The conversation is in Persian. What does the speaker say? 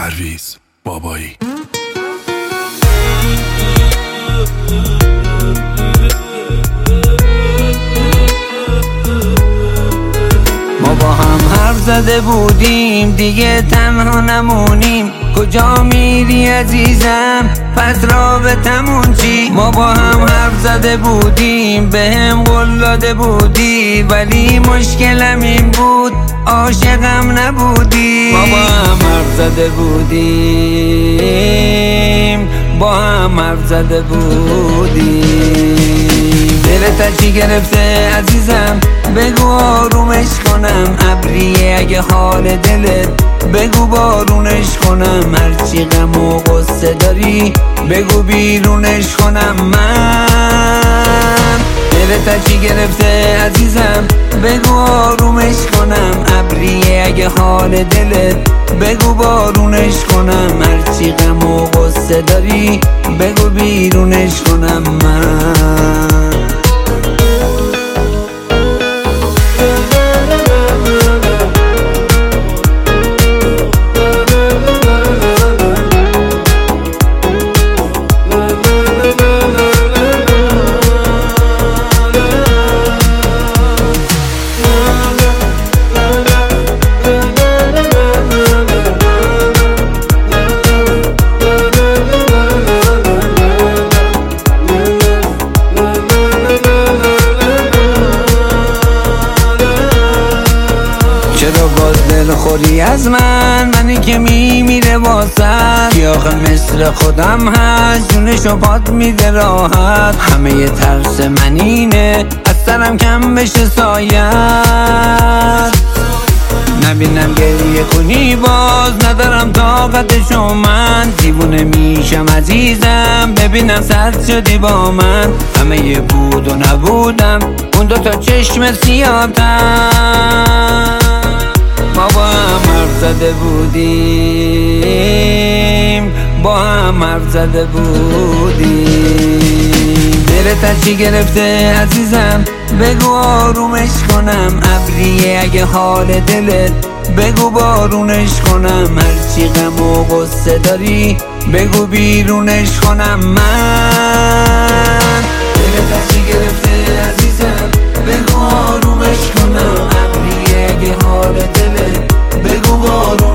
پرویز بابایی. ما با هم حرف زده بودیم دیگه تنها نمونیم، کجا میری عزیزم پس رابطمون چی؟ ما با هم حرف زده بودیم بهم قول داده بودی، ولی مشکلم این بود عاشقم نبودی. ما با هم حرف زده بودیم، با هم حرف زده بودیم. دلت چی گرفته عزیزم بگو آرومش کنم، ابریه اگه حال دلت بگو بارونش کنم، هرچی غم و غصه داری بگو بیرونش کنم. من دلت چی گرفته عزیزم بگو آرومش کنم، ابریه اگه حال دلت بگو بارونش کنم، هرچی غم و غصه داری بگو بیرونش کنم. من چرا باز دلخوری از منی که میمیره واسد، کی آخه مثل خودم هست جونشو پات میده راحت. همه ترس من اینه از سرم کم بشه سایت، نبینم گریه کنی باز ندارم طاقتشو، من دیوونه میشم عزیزم ببینم سرد شدی با من. همه بود و نبودم اون دوتا چشم سیاه‌تر. ما با هم حرف زده بودیم، با هم حرف زده بودیم. دلت چی گرفته عزیزم بگو آرومش کنم، ابریه اگه حال دلت بگو بارونش کنم، هرچی غم و غصه داری بگو بیرونش کنم. من دلت چی گرفته عزیزم بگو آرومش کنم، ابریه اگه حال دلت بگو بارونش